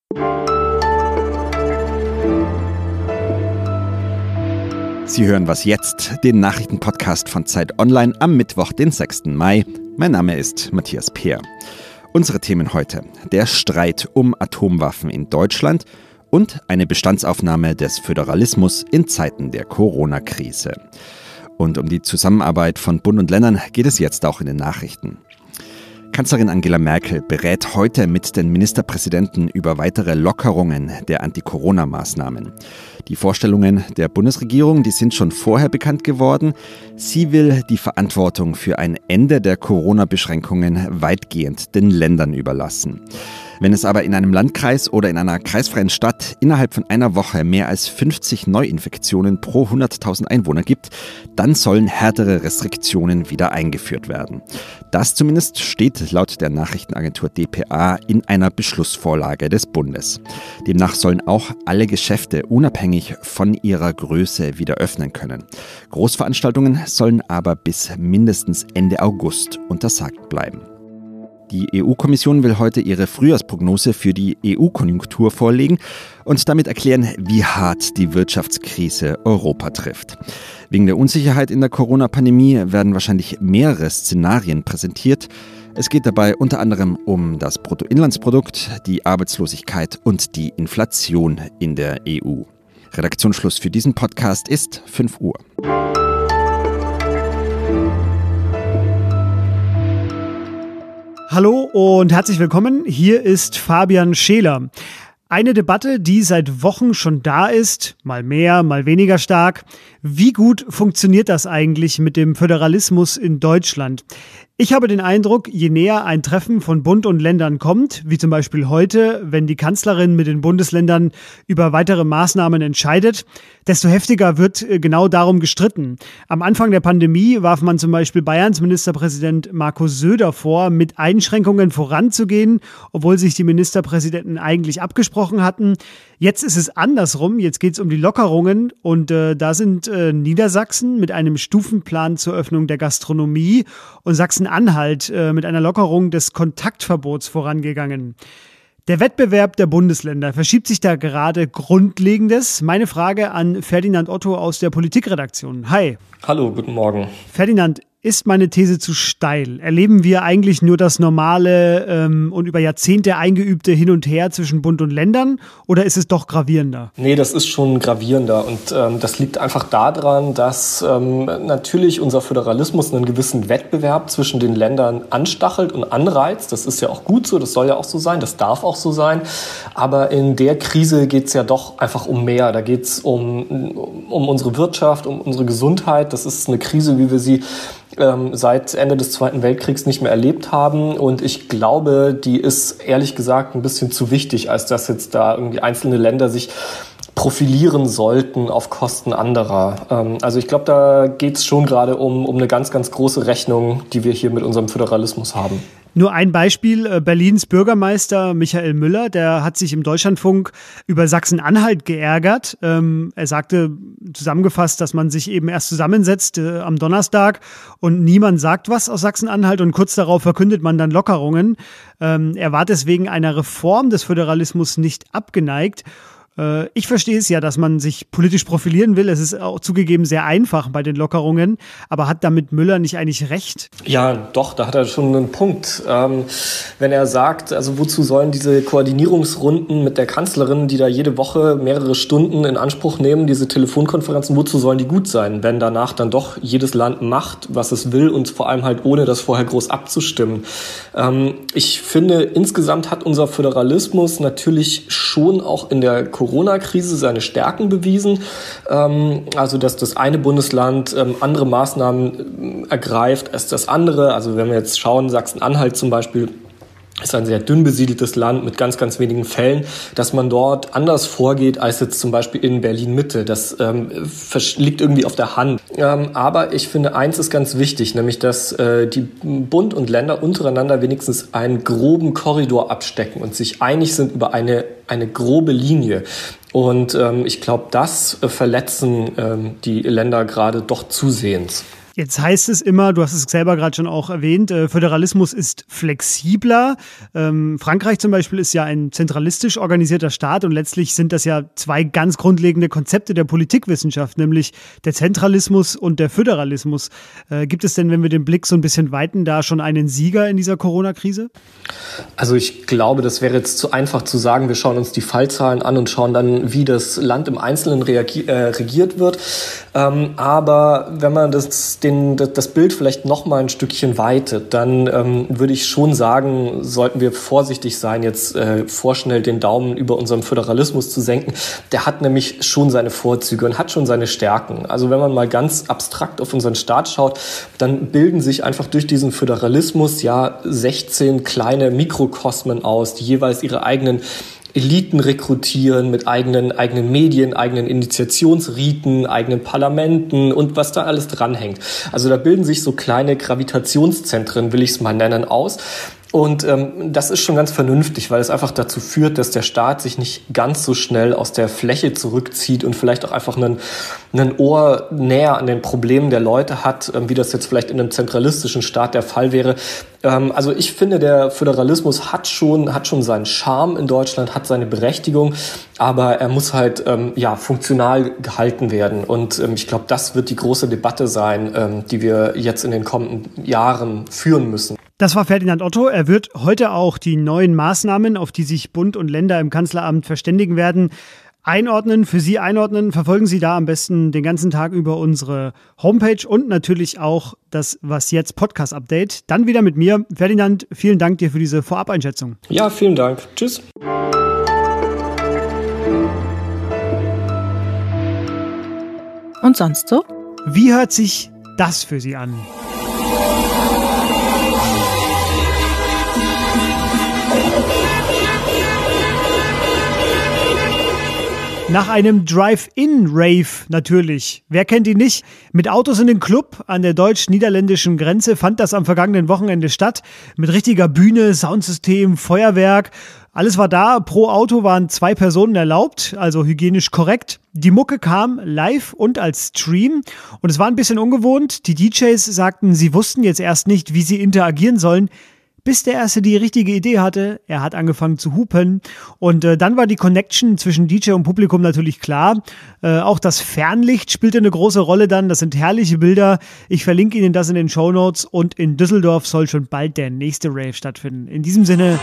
Sie hören Was jetzt, den Nachrichtenpodcast von Zeit Online am Mittwoch, den 6. Mai. Mein Name ist Matthias Peer. Unsere Themen heute: der Streit um Atomwaffen in Deutschland und eine Bestandsaufnahme des Föderalismus in Zeiten der Corona-Krise. Und um die Zusammenarbeit von Bund und Ländern geht es jetzt auch in den Nachrichten. Kanzlerin Angela Merkel berät heute mit den Ministerpräsidenten über weitere Lockerungen der Anti-Corona-Maßnahmen. Die Vorstellungen der Bundesregierung, die sind schon vorher bekannt geworden. Sie will die Verantwortung für ein Ende der Corona-Beschränkungen weitgehend den Ländern überlassen. Wenn es aber in einem Landkreis oder in einer kreisfreien Stadt innerhalb von einer Woche mehr als 50 Neuinfektionen pro 100.000 Einwohner gibt, dann sollen härtere Restriktionen wieder eingeführt werden. Das zumindest steht laut der Nachrichtenagentur dpa in einer Beschlussvorlage des Bundes. Demnach sollen auch alle Geschäfte unabhängig von ihrer Größe wieder öffnen können. Großveranstaltungen sollen aber bis mindestens Ende August untersagt bleiben. Die EU-Kommission will heute ihre Frühjahrsprognose für die EU-Konjunktur vorlegen und damit erklären, wie hart die Wirtschaftskrise Europa trifft. Wegen der Unsicherheit in der Corona-Pandemie werden wahrscheinlich mehrere Szenarien präsentiert. Es geht dabei unter anderem um das Bruttoinlandsprodukt, die Arbeitslosigkeit und die Inflation in der EU. Redaktionsschluss für diesen Podcast ist 5 Uhr. Hallo und herzlich willkommen. Hier ist Fabian Scheler. Eine Debatte, die seit Wochen schon da ist, mal mehr, mal weniger stark. Wie gut funktioniert das eigentlich mit dem Föderalismus in Deutschland? Ich habe den Eindruck, je näher ein Treffen von Bund und Ländern kommt, wie zum Beispiel heute, wenn die Kanzlerin mit den Bundesländern über weitere Maßnahmen entscheidet, desto heftiger wird genau darum gestritten. Am Anfang der Pandemie warf man zum Beispiel Bayerns Ministerpräsident Markus Söder vor, mit Einschränkungen voranzugehen, obwohl sich die Ministerpräsidenten eigentlich abgesprochen hatten. Jetzt ist es andersrum, jetzt geht es um die Lockerungen und da sind Niedersachsen mit einem Stufenplan zur Öffnung der Gastronomie und Sachsen-Anhalt mit einer Lockerung des Kontaktverbots vorangegangen. Der Wettbewerb der Bundesländer, verschiebt sich da gerade Grundlegendes? Meine Frage an Ferdinand Otto aus der Politikredaktion. Hi. Hallo, guten Morgen. Ferdinand, ist meine These zu steil? Erleben wir eigentlich nur das normale und über Jahrzehnte eingeübte Hin und Her zwischen Bund und Ländern oder ist es doch gravierender? Nee, das ist schon gravierender und das liegt einfach daran, dass natürlich unser Föderalismus einen gewissen Wettbewerb zwischen den Ländern anstachelt und anreizt. Das ist ja auch gut so, das soll ja auch so sein, das darf auch so sein. Aber in der Krise geht es ja doch einfach um mehr. Da geht es um unsere Wirtschaft, um unsere Gesundheit. Das ist eine Krise, wie wir sie seit Ende des Zweiten Weltkriegs nicht mehr erlebt haben. Und ich glaube, die ist ehrlich gesagt ein bisschen zu wichtig, als dass jetzt da irgendwie einzelne Länder sich profilieren sollten auf Kosten anderer. Also ich glaube, da geht es schon gerade um eine ganz, ganz große Rechnung, die wir hier mit unserem Föderalismus haben. Nur ein Beispiel, Berlins Bürgermeister Michael Müller, der hat sich im Deutschlandfunk über Sachsen-Anhalt geärgert. Er sagte zusammengefasst, dass man sich eben erst zusammensetzt am Donnerstag und niemand sagt was aus Sachsen-Anhalt und kurz darauf verkündet man dann Lockerungen. Er war deswegen einer Reform des Föderalismus nicht abgeneigt. Ich verstehe es ja, dass man sich politisch profilieren will. Es ist auch zugegeben sehr einfach bei den Lockerungen. Aber hat damit Müller nicht eigentlich recht? Ja, doch, da hat er schon einen Punkt. Wenn er sagt, also wozu sollen diese Koordinierungsrunden mit der Kanzlerin, die da jede Woche mehrere Stunden in Anspruch nehmen, diese Telefonkonferenzen, wozu sollen die gut sein, wenn danach dann doch jedes Land macht, was es will und vor allem halt ohne das vorher groß abzustimmen. Ich finde, insgesamt hat unser Föderalismus natürlich schon auch in der Corona-Krise seine Stärken bewiesen. Also, dass das eine Bundesland andere Maßnahmen ergreift als das andere. Also, wenn wir jetzt schauen, Sachsen-Anhalt zum Beispiel ist ein sehr dünn besiedeltes Land mit ganz, ganz wenigen Fällen, dass man dort anders vorgeht als jetzt zum Beispiel in Berlin-Mitte. Das liegt irgendwie auf der Hand. Aber ich finde, eins ist ganz wichtig, nämlich, dass die Bund und Länder untereinander wenigstens einen groben Korridor abstecken und sich einig sind über eine grobe Linie. Und ich glaube, das verletzen die Länder gerade doch zusehends. Jetzt heißt es immer, du hast es selber gerade schon auch erwähnt, Föderalismus ist flexibler. Frankreich zum Beispiel ist ja ein zentralistisch organisierter Staat und letztlich sind das ja zwei ganz grundlegende Konzepte der Politikwissenschaft, nämlich der Zentralismus und der Föderalismus. Gibt es denn, wenn wir den Blick so ein bisschen weiten, da schon einen Sieger in dieser Corona-Krise? Also ich glaube, das wäre jetzt zu einfach zu sagen, wir schauen uns die Fallzahlen an und schauen dann, wie das Land im Einzelnen regiert wird. Aber wenn man das Bild vielleicht noch mal ein Stückchen weitet, dann würde ich schon sagen, sollten wir vorsichtig sein, jetzt vorschnell den Daumen über unserem Föderalismus zu senken. Der hat nämlich schon seine Vorzüge und hat schon seine Stärken. Also wenn man mal ganz abstrakt auf unseren Staat schaut, dann bilden sich einfach durch diesen Föderalismus ja 16 kleine Mikrokosmen aus, die jeweils ihre eigenen Eliten rekrutieren mit eigenen Medien, eigenen Initiationsriten, eigenen Parlamenten und was da alles dranhängt. Also da bilden sich so kleine Gravitationszentren, will ich es mal nennen, aus. Und das ist schon ganz vernünftig, weil es einfach dazu führt, dass der Staat sich nicht ganz so schnell aus der Fläche zurückzieht und vielleicht auch einfach ein Ohr näher an den Problemen der Leute hat, wie das jetzt vielleicht in einem zentralistischen Staat der Fall wäre. Also ich finde, der Föderalismus hat schon seinen Charme in Deutschland, hat seine Berechtigung, aber er muss halt funktional gehalten werden. Und ich glaube, das wird die große Debatte sein, die wir jetzt in den kommenden Jahren führen müssen. Das war Ferdinand Otto. Er wird heute auch die neuen Maßnahmen, auf die sich Bund und Länder im Kanzleramt verständigen werden, für Sie einordnen. Verfolgen Sie da am besten den ganzen Tag über unsere Homepage und natürlich auch das Was Jetzt Podcast-Update. Dann wieder mit mir. Ferdinand, vielen Dank dir für diese Vorab-Einschätzung. Ja, vielen Dank. Tschüss. Und sonst so? Wie hört sich das für Sie an? Nach einem Drive-In-Rave natürlich. Wer kennt ihn nicht? Mit Autos in den Club an der deutsch-niederländischen Grenze fand das am vergangenen Wochenende statt. Mit richtiger Bühne, Soundsystem, Feuerwerk. Alles war da. Pro Auto waren 2 Personen erlaubt, also hygienisch korrekt. Die Mucke kam live und als Stream. Und es war ein bisschen ungewohnt. Die DJs sagten, sie wussten jetzt erst nicht, wie sie interagieren sollen, bis der Erste die richtige Idee hatte. Er hat angefangen zu hupen und dann war die Connection zwischen DJ und Publikum natürlich klar. Auch das Fernlicht spielte eine große Rolle dann. Das sind herrliche Bilder. Ich verlinke Ihnen das in den Shownotes und in Düsseldorf soll schon bald der nächste Rave stattfinden. In diesem Sinne...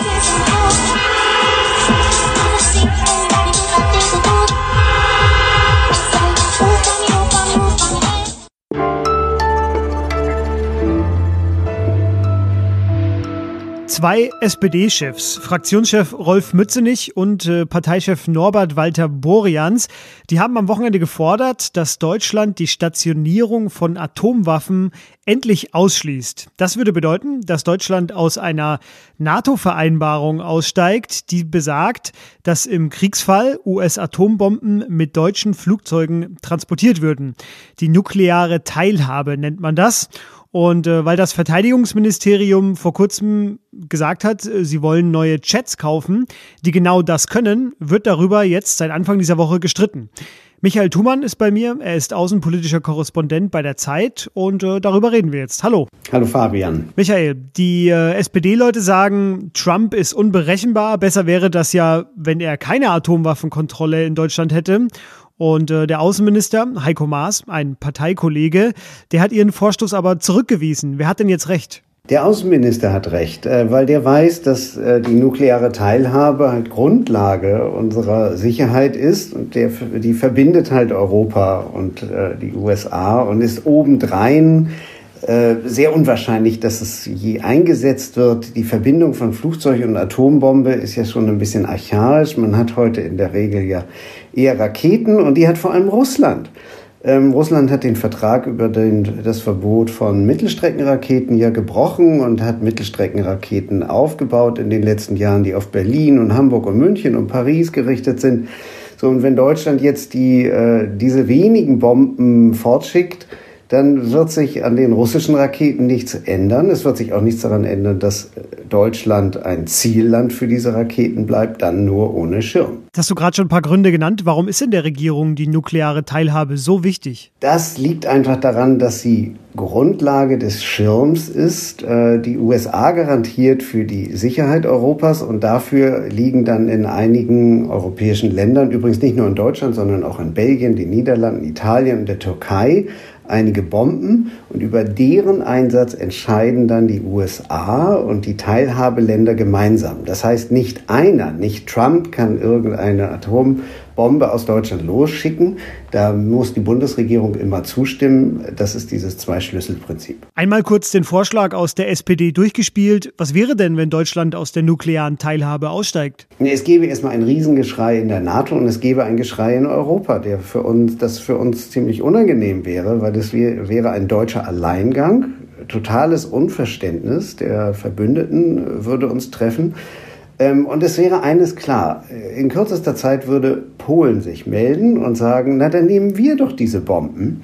Zwei SPD-Chefs, Fraktionschef Rolf Mützenich und Parteichef Norbert Walter Borjans, die haben am Wochenende gefordert, dass Deutschland die Stationierung von Atomwaffen endlich ausschließt. Das würde bedeuten, dass Deutschland aus einer NATO-Vereinbarung aussteigt, die besagt, dass im Kriegsfall US-Atombomben mit deutschen Flugzeugen transportiert würden. Die nukleare Teilhabe nennt man das. Und weil das Verteidigungsministerium vor kurzem gesagt hat, sie wollen neue Jets kaufen, die genau das können, wird darüber jetzt seit Anfang dieser Woche gestritten. Michael Thumann ist bei mir, er ist außenpolitischer Korrespondent bei der Zeit und darüber reden wir jetzt. Hallo. Hallo Fabian. Michael, die SPD-Leute sagen, Trump ist unberechenbar. Besser wäre das ja, wenn er keine Atomwaffenkontrolle in Deutschland hätte. Und der Außenminister Heiko Maas, ein Parteikollege, der hat ihren Vorstoß aber zurückgewiesen. Wer hat denn jetzt recht? Der Außenminister hat recht, weil der weiß, dass die nukleare Teilhabe halt Grundlage unserer Sicherheit ist und die verbindet halt Europa und die USA und ist obendrein sehr unwahrscheinlich, dass es je eingesetzt wird. Die Verbindung von Flugzeug und Atombombe ist ja schon ein bisschen archaisch. Man hat heute in der Regel ja eher Raketen und die hat vor allem Russland. Russland hat den Vertrag über das Verbot von Mittelstreckenraketen ja gebrochen und hat Mittelstreckenraketen aufgebaut in den letzten Jahren, die auf Berlin und Hamburg und München und Paris gerichtet sind. So, und wenn Deutschland jetzt diese wenigen Bomben fortschickt, dann wird sich an den russischen Raketen nichts ändern. Es wird sich auch nichts daran ändern, dass Deutschland ein Zielland für diese Raketen bleibt, dann nur ohne Schirm. Jetzt hast du gerade schon ein paar Gründe genannt. Warum ist in der Regierung die nukleare Teilhabe so wichtig? Das liegt einfach daran, dass sie Grundlage des Schirms ist. Die USA garantiert für die Sicherheit Europas und dafür liegen dann in einigen europäischen Ländern, übrigens nicht nur in Deutschland, sondern auch in Belgien, den Niederlanden, Italien und der Türkei, einige Bomben und über deren Einsatz entscheiden dann die USA und die Teilhabeländer gemeinsam. Das heißt, nicht Trump kann irgendeine Atombombe aus Deutschland losschicken. Da muss die Bundesregierung immer zustimmen. Das ist dieses Zwei-Schlüssel-Prinzip. Einmal kurz den Vorschlag aus der SPD durchgespielt. Was wäre denn, wenn Deutschland aus der nuklearen Teilhabe aussteigt? Es gäbe erstmal ein Riesengeschrei in der NATO und es gäbe ein Geschrei in Europa, das für uns ziemlich unangenehm wäre, weil das wäre ein deutscher Alleingang. Totales Unverständnis der Verbündeten würde uns treffen. Und es wäre eines klar, in kürzester Zeit würde Polen sich melden und sagen, na dann nehmen wir doch diese Bomben.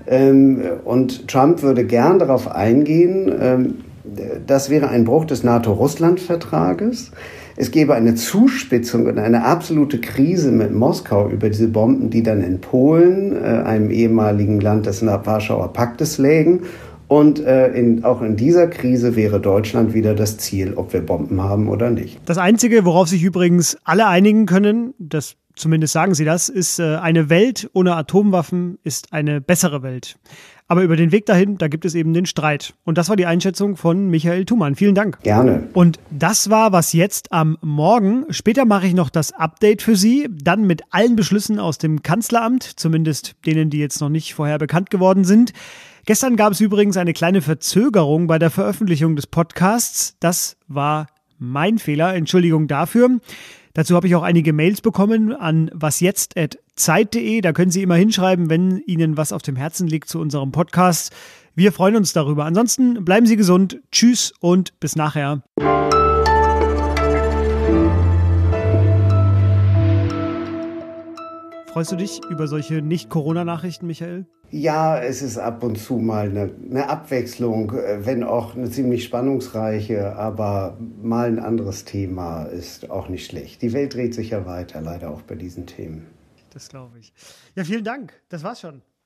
Und Trump würde gern darauf eingehen, das wäre ein Bruch des NATO-Russland-Vertrages. Es gäbe eine Zuspitzung und eine absolute Krise mit Moskau über diese Bomben, die dann in Polen, einem ehemaligen Land des Warschauer Paktes, lägen. Und auch in dieser Krise wäre Deutschland wieder das Ziel, ob wir Bomben haben oder nicht. Das Einzige, worauf sich übrigens alle einigen können, zumindest sagen sie das, ist, eine Welt ohne Atomwaffen ist eine bessere Welt. Aber über den Weg dahin, da gibt es eben den Streit. Und das war die Einschätzung von Michael Thumann. Vielen Dank. Gerne. Und das war Was jetzt am Morgen. Später mache ich noch das Update für Sie, dann mit allen Beschlüssen aus dem Kanzleramt, zumindest denen, die jetzt noch nicht vorher bekannt geworden sind. Gestern gab es übrigens eine kleine Verzögerung bei der Veröffentlichung des Podcasts. Das war mein Fehler. Entschuldigung dafür. Dazu habe ich auch einige Mails bekommen an wasjetzt@zeit.de. Da können Sie immer hinschreiben, wenn Ihnen was auf dem Herzen liegt zu unserem Podcast. Wir freuen uns darüber. Ansonsten bleiben Sie gesund. Tschüss und bis nachher. Freust du dich über solche Nicht-Corona-Nachrichten, Michael? Ja, es ist ab und zu mal eine Abwechslung, wenn auch eine ziemlich spannungsreiche, aber mal ein anderes Thema ist auch nicht schlecht. Die Welt dreht sich ja weiter, leider auch bei diesen Themen. Das glaube ich. Ja, vielen Dank. Das war's schon.